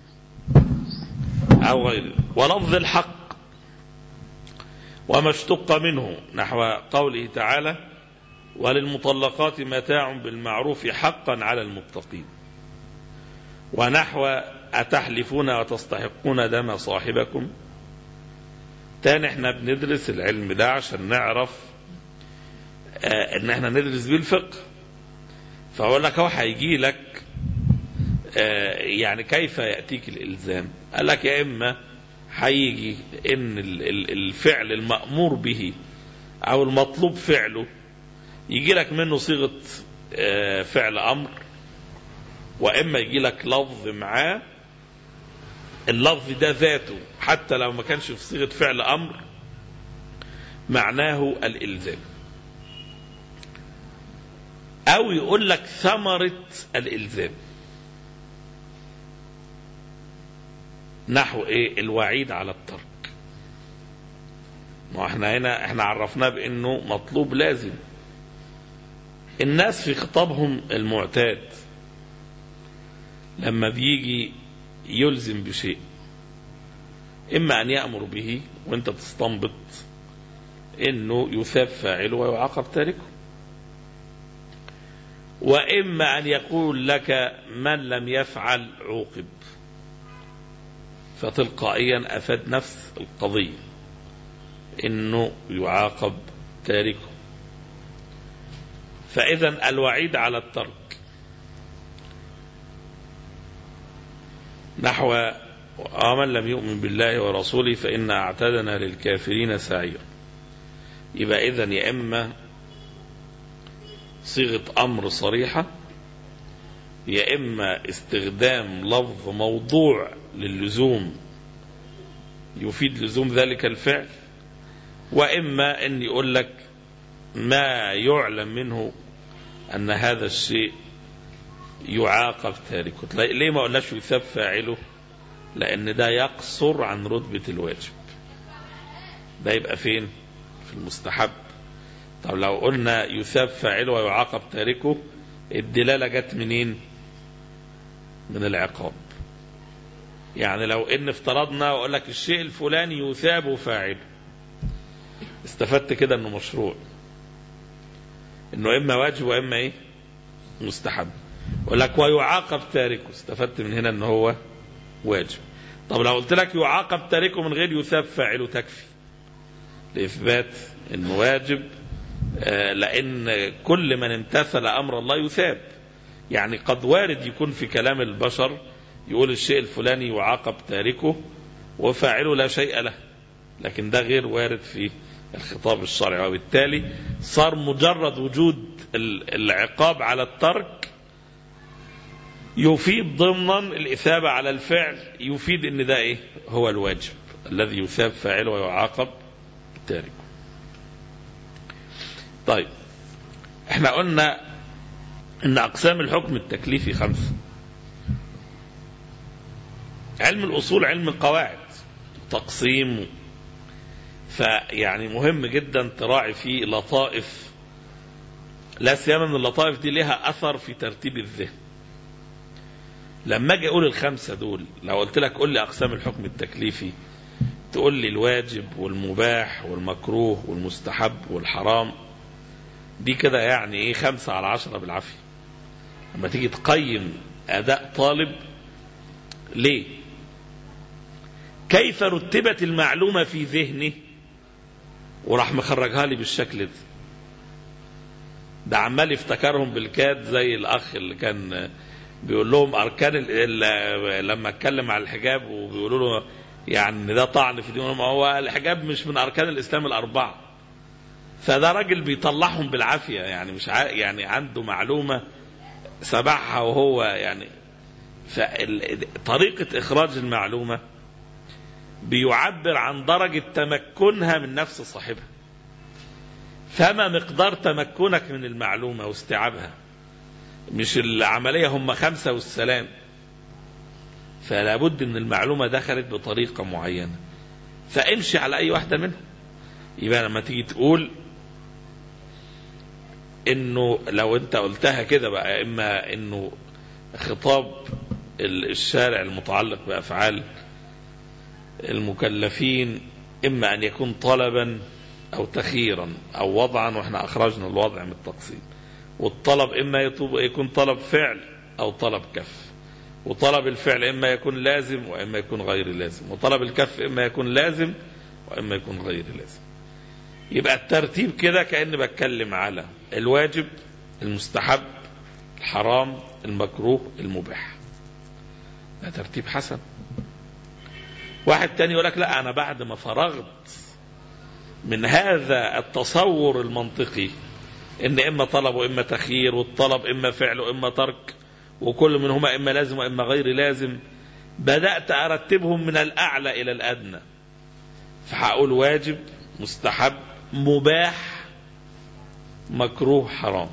[SPEAKER 3] أو غيره. ولفظ الحق وما اشتق منه نحو قوله تعالى: وللمطلقات متاع بالمعروف حقا على المتقين، ونحو أتحلفون وتستحقون دم صاحبكم. تاني احنا بندرس العلم ده عشان نعرف آه ان احنا ندرس بيه الفقه. فأقول لك هو هيجي لك آه يعني كيف يأتيك الإلزام؟ قال لك يا إما هيجي إن الفعل المأمور به أو المطلوب فعله يجي لك منه صيغة آه فعل أمر، وإما يجي لك لفظ معاه اللفظ ده ذاته حتى لو ما كانش في صيغة فعل أمر معناه الإلزام، أو يقول لك ثمرة الإلزام نحو إيه؟ الوعيد على الترك. ما احنا هنا احنا عرفناه بأنه مطلوب لازم. الناس في خطابهم المعتاد لما بيجي يلزم بشيء إما أن يأمر به وانت تستنبط إنه يثاب فاعله ويعاقب تاركه، وإما أن يقول لك من لم يفعل عوقب، فتلقائيا أفاد نفس القضية إنه يعاقب تاركه. فإذا الوعيد على الترك نحو ومن لم يؤمن بالله ورسوله فإنا أعتدنا للكافرين سعيرا، يبقى إذن يا إما صيغة أمر صريحة، يا إما استخدام لفظ موضوع للزوم يفيد لزوم ذلك الفعل، وإما أن يقول لك ما يعلم منه أن هذا الشيء يعاقب تاركه. ليه ما قلناش يثاب فاعله؟ لأن ده يقصر عن رتبة الواجب، ده يبقى فين؟ في المستحب. طب لو قلنا يثاب فاعله ويعاقب تاركه، الدلالة جت منين؟ من العقاب. يعني لو ان افترضنا وقال لك الشيء الفلاني يثاب فاعله، استفدت كده انه مشروع، انه اما واجب واما ايه؟ مستحب. وقال لك ويعاقب تاركه، استفدت من هنا انه هو واجب. طب لو قلت لك يعاقب تاركه من غير يثاب فاعله، تكفي لإثبات انه واجب، لأن كل من امتثل أمر الله يثاب. يعني قد وارد يكون في كلام البشر يقول الشيء الفلاني يعاقب تاركه وفاعله لا شيء له، لكن ده غير وارد في الخطاب الشرعي، وبالتالي صار مجرد وجود العقاب على الترك يفيد ضمنا الإثابة على الفعل، يفيد ان ده ايه؟ هو الواجب الذي يثاب فاعله ويعاقب تاركه. طيب احنا قلنا ان اقسام الحكم التكليفي خمسة. علم الاصول علم قواعد تقسيم، فيعني مهم جدا تراعي فيه لطائف، لا سيما من اللطائف دي لها اثر في ترتيب الذهن. لما اجي اقول الخمسة دول، لو قلت لك قول لي اقسام الحكم التكليفي، تقول لي الواجب والمباح والمكروه والمستحب والحرام، دي كده يعني ايه خمسة على عشرة بالعافية. لما تيجي تقيم اداء طالب، ليه؟ كيف رتبت المعلومة في ذهني وراح مخرجها لي بالشكل ده؟ ده عمال يفتكرهم بالكاد زي الاخ اللي كان بيقول لهم اركان لما اتكلم على الحجاب وبيقولوا له يعني ده طعن في دينهم، هو الحجاب مش من اركان الاسلام الاربعه. فده راجل بيطلعهم بالعافيه، يعني مش ع... يعني عنده معلومه سبعها وهو يعني. طريقه اخراج المعلومه بيعبر عن درجه تمكنها من نفس صاحبها. فما مقدار تمكنك من المعلومه واستيعابها؟ مش العمليه هم خمسه والسلام. فلا بد ان المعلومه دخلت بطريقه معينه، فامشي على اي واحده منهم. يبقى لما تيجي تقول انه لو انت قلتها كده بقى، اما انه خطاب الشارع المتعلق بافعال المكلفين اما ان يكون طلبا او تخييرا او وضعا، واحنا اخرجنا الوضع من التقسيم. والطلب اما يكون طلب فعل او طلب كف، وطلب الفعل اما يكون لازم واما يكون غير لازم، وطلب الكف اما يكون لازم واما يكون غير لازم. يبقى الترتيب كده كأني بتكلم على الواجب، المستحب، الحرام، المكروه، المباح. ده ترتيب حسن. واحد تاني يقول لك لا، أنا بعد ما فرغت من هذا التصور المنطقي إن إما طلب وإما تخيير، والطلب إما فعل وإما ترك، وكل منهما إما لازم وإما غير لازم، بدأت أرتبهم من الأعلى إلى الأدنى. فهقول واجب، مستحب، مباح، مكروه، حرام.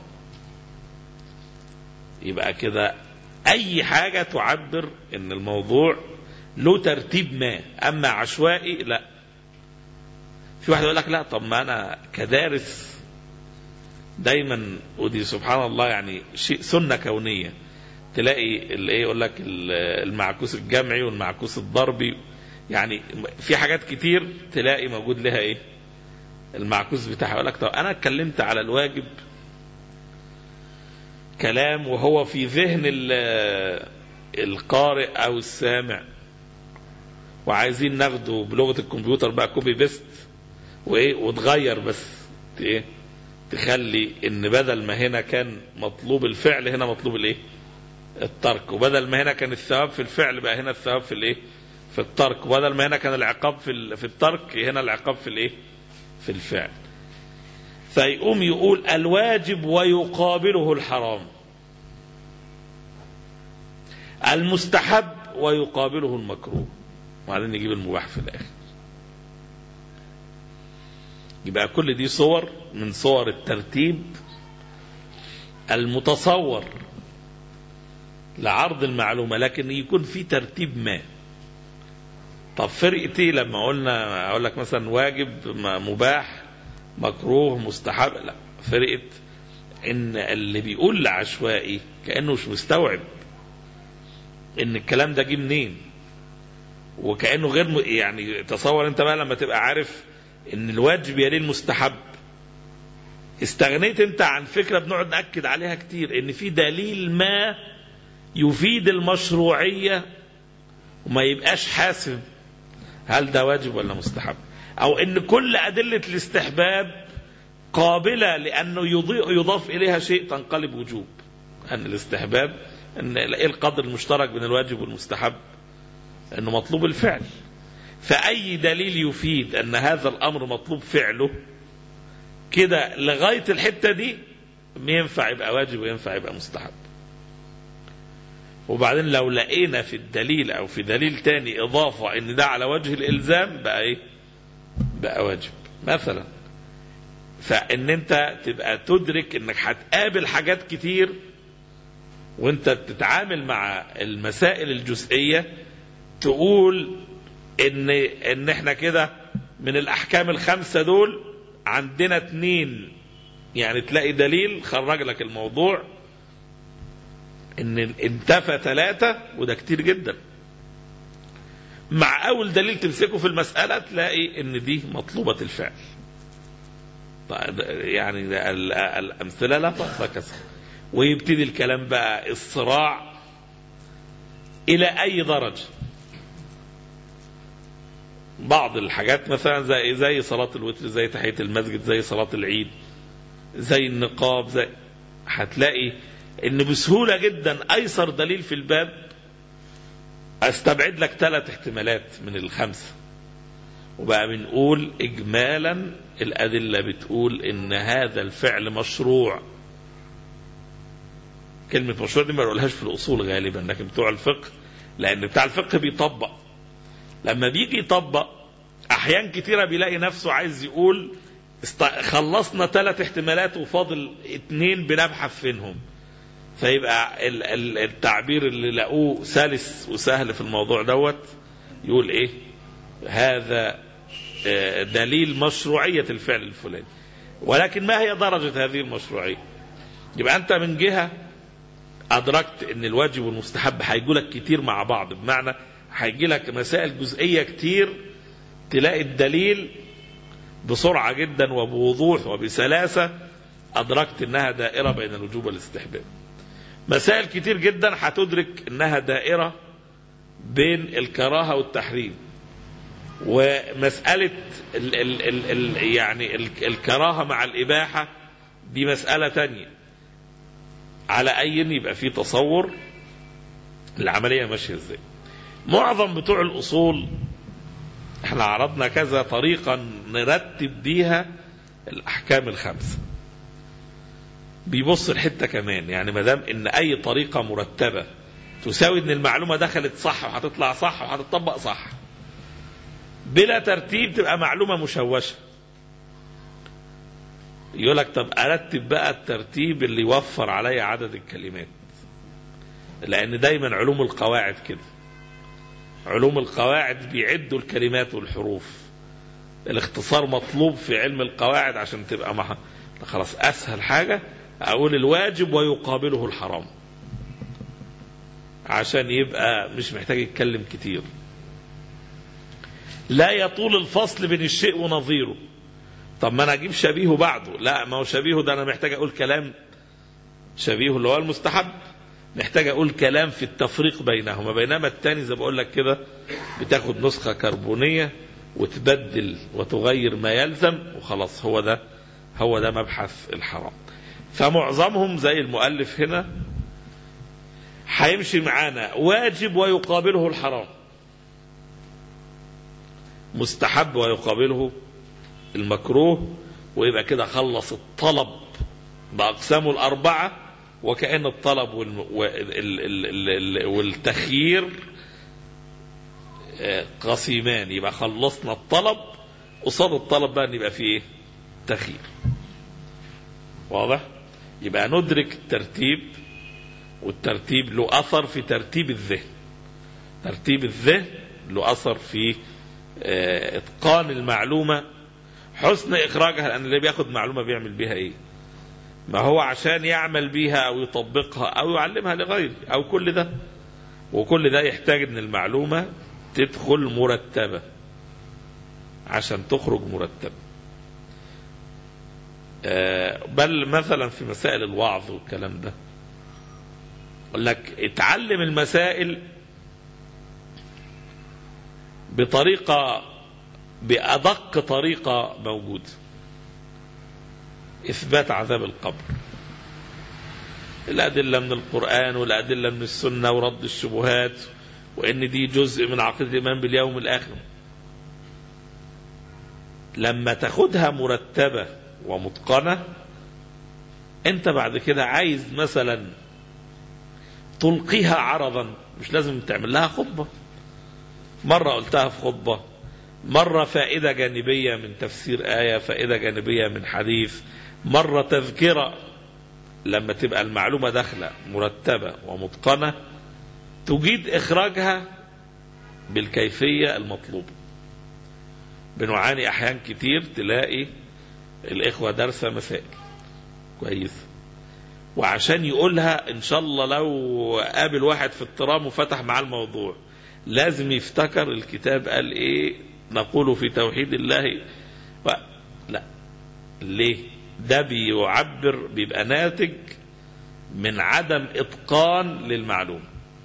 [SPEAKER 3] يبقى كده أي حاجة تعبر إن الموضوع له ترتيب ما. أما عشوائي لا. في واحد يقول لك لا، طب ما أنا كدارس دايما، ودي سبحان الله يعني شيء سنة كونية، تلاقي اللي ايه يقول لك المعكوس الجمعي والمعكوس الضربي، يعني في حاجات كتير تلاقي موجود لها ايه المعكوس بتاعها. يقول لك طب انا اتكلمت على الواجب كلام وهو في ذهن القارئ او السامع، وعايزين ناخده بلغة الكمبيوتر بقى كوبي بيست وايه وتغير بس ايه تخلي ان بدل ما هنا كان مطلوب الفعل هنا مطلوب الايه الترك، وبدل ما هنا كان الثواب في الفعل بقى هنا الثواب في الايه في الترك، وبدل ما هنا كان العقاب في في الترك هنا العقاب في الايه في الفعل. فيقوم يقول الواجب ويقابله الحرام، المستحب ويقابله المكروه، وبعدين نجيب المباح في الاخر. يبقى كل دي صور من صور الترتيب المتصور لعرض المعلومة، لكن يكون في ترتيب ما. طب فرقتي لما قلنا اقول لك مثلا واجب، مباح، مكروه، مستحب، لا، فرقت ان اللي بيقول عشوائي كأنه مش مستوعب ان الكلام ده جه منين، وكأنه غير م... يعني تصور انت بقى لما تبقى عارف ان الواجب يليه المستحب، استغنيت انت عن فكرة بنقعد نأكد عليها كتير، ان في دليل ما يفيد المشروعية وما يبقاش حاسب هل ده واجب ولا مستحب، او ان كل ادلة الاستحباب قابلة لانه يضاف اليها شيء تنقلب وجوب. ان الاستحباب ان ايه القدر المشترك بين الواجب والمستحب؟ انه مطلوب الفعل. فاي دليل يفيد ان هذا الامر مطلوب فعله كده لغاية الحتة دي ينفع يبقى واجب وينفع يبقى مستحب. وبعدين لو لقينا في الدليل او في دليل تاني اضافة ان ده على وجه الالزام بقى ايه بقى واجب مثلا. فان انت تبقى تدرك انك هتقابل حاجات كتير وانت بتتعامل مع المسائل الجزئية، تقول ان ان احنا كده من الاحكام الخمسة دول عندنا اتنين، يعني تلاقي دليل خرج لك الموضوع ان انتفى ثلاثة، وده كتير جدا. مع اول دليل تمسكه في المسألة تلاقي ان دي مطلوبة الفعل. يعني الامثلة لا تحصى كثرة. ويبتدي الكلام بقى الصراع الى اي درجة. بعض الحاجات مثلا زي زي صلاة الوتر، زي تحية المسجد، زي صلاة العيد، زي النقاب، زي هتلاقي ان بسهولة جدا ايسر دليل في الباب استبعد لك ثلاث احتمالات من الخمسة، وبقى بنقول اجمالا الادلة بتقول ان هذا الفعل مشروع. كلمة مشروع دي ما بقولهاش في الاصول غالبا، لكن بتوع الفقه، لان بتاع الفقه بيطبق، لما بيجي يطبق احيان كتيرة بيلاقي نفسه عايز يقول خلصنا ثلاث احتمالات وفاضل اتنين بنبحث فينهم، فيبقى التعبير اللي لقوه سلس وسهل في الموضوع دوت يقول ايه هذا دليل مشروعية الفعل الفلاني. ولكن ما هي درجة هذه المشروعية؟ يبقى انت من جهة ادركت ان الواجب والمستحب هيجوا لك كتير مع بعض، بمعنى هيجي لك مسائل جزئية كتير تلاقي الدليل بسرعة جدا وبوضوح وبسلاسة أدركت أنها دائرة بين الوجوب والاستحباب. مسائل كتير جدا هتدرك أنها دائرة بين الكراهة والتحريم. ومسألة ال ال ال ال يعني ال الكراهة مع الإباحة دي مسألة تانية. على أي يبقى في تصور العملية ماشية ازاي. معظم بتوع الأصول احنا عرضنا كذا طريقة نرتب بيها الأحكام الخمسة. بيبص الحتة كمان، يعني مدام ان أي طريقة مرتبة تساوي ان المعلومة دخلت صح وهتطلع صح وهتطبق صح، بلا ترتيب تبقى معلومة مشوشة. يقول لك طب أرتب بقى الترتيب اللي يوفر علي عدد الكلمات، لأن دايما علوم القواعد كده، علوم القواعد بيعدوا الكلمات والحروف. الاختصار مطلوب في علم القواعد عشان تبقى مح... خلاص أسهل حاجة أقول الواجب ويقابله الحرام، عشان يبقى مش محتاج يتكلم كتير. لا يطول الفصل بين الشيء ونظيره. طب ما انا اجيب شبيهه بعده، لا ما هو شبيهه ده انا محتاج اقول كلام شبيهه اللي هو المستحب، محتاج اقول كلام في التفريق بينهما. بينما التاني زي بقول لك كده بتاخد نسخة كربونية وتبدل وتغير ما يلزم وخلاص. هو ده هو ده مبحث الحرام. فمعظمهم زي المؤلف هنا هيمشي معانا واجب ويقابله الحرام، مستحب ويقابله المكروه، ويبقى كده خلص الطلب بأقسامه الأربعة. وكأن الطلب والتخيير قسيمان، يبقى خلصنا الطلب، قصاد الطلب بقى يبقى فيه ايه؟ تخيير. واضح؟ يبقى ندرك الترتيب، والترتيب له أثر في ترتيب الذهن. ترتيب الذهن له أثر في إتقان المعلومة، حسن إخراجها. لأن اللي بياخد معلومة بيعمل بيها إيه؟ ما هو عشان يعمل بيها أو يطبقها أو يعلمها لغيره أو كل ده. وكل ده يحتاج أن المعلومة تدخل مرتبة عشان تخرج مرتبة. بل مثلا في مسائل الوعظ والكلام ده يقول لك اتعلم المسائل بطريقة بأدق طريقة موجودة. إثبات عذاب القبر، الأدلة من القرآن والأدلة من السنة ورد الشبهات، وإن دي جزء من عقيدة الإيمان باليوم الآخر. لما تاخدها مرتبة ومتقنة، أنت بعد كده عايز مثلا تلقيها عرضا، مش لازم تعمل لها خطبة. مرة قلتها في خطبة، مرة فائدة جانبية من تفسير آية، فائدة جانبية من حديث، مرة تذكرة. لما تبقى المعلومة داخلة مرتبة ومتقنة تجيد إخراجها بالكيفية المطلوبة. بنعاني أحيان كتير تلاقي الإخوة درسة مسائل كويس، وعشان يقولها إن شاء الله لو قابل واحد في الترام وفتح معاه الموضوع لازم يفتكر الكتاب قال إيه نقول في توحيد الله. لا، ليه؟ ده بيعبر، بيبقى ناتج من عدم إتقان للمعلومة.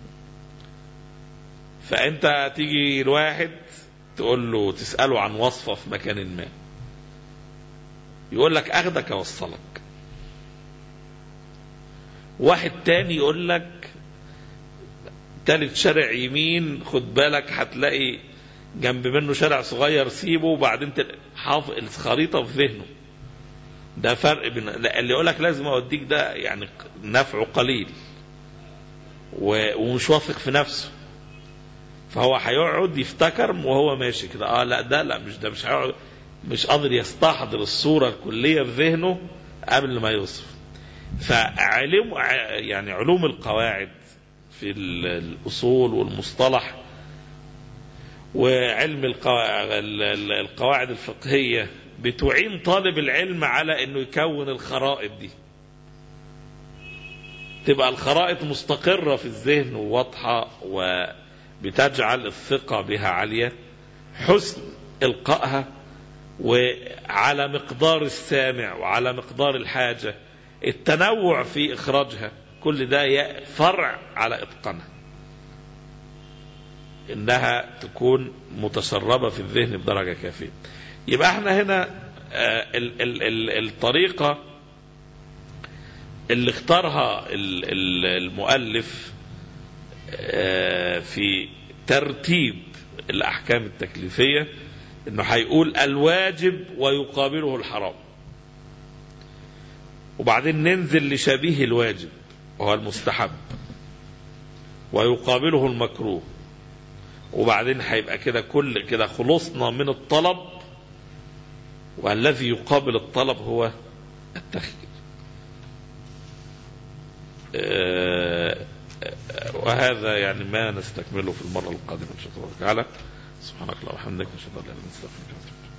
[SPEAKER 3] فأنت تيجي الواحد تقول له تسأله عن وصفة في مكان ما، يقول لك أخدك أوصلك. واحد تاني يقول لك تالت شارع يمين خد بالك هتلاقي جنب منه شارع صغير سيبه، وبعدين حافظ الخريطة في ذهنه. ده فرق بين اللي يقول لك لازم اوديك، ده يعني نفعه قليل ومش واثق في نفسه، فهو هيقعد يفتكر وهو ماشي كده. اه لا ده لا مش ده مش هيقعد، مش قادر يستحضر الصورة الكلية في ذهنه قبل ما يوصف. فعلم يعني علوم القواعد في الأصول والمصطلح وعلم القواعد الفقهية بتعين طالب العلم على انه يكون الخرائط دي، تبقى الخرائط مستقرة في الذهن وواضحة وبتجعل الثقة بها عالية، حسن إلقائها وعلى مقدار السامع وعلى مقدار الحاجة، التنوع في إخراجها، كل ده فرع على إتقانها. انها تكون متسربة في الذهن بدرجة كافية. يبقى احنا هنا ال ال ال الطريقة اللي اختارها المؤلف في ترتيب الأحكام التكليفية انه هيقول الواجب ويقابله الحرام، وبعدين ننزل لشبيه الواجب وهو المستحب ويقابله المكروه، وبعدين هيبقى كده كل كده خلصنا من الطلب، والذي يقابل الطلب هو التخيير. وهذا يعني ما نستكمله في المرة القادمة إن شاء الله تعالى. سبحانك اللهم وبحمدك، نشهد أن لا إله إلا أنت، نستغفرك.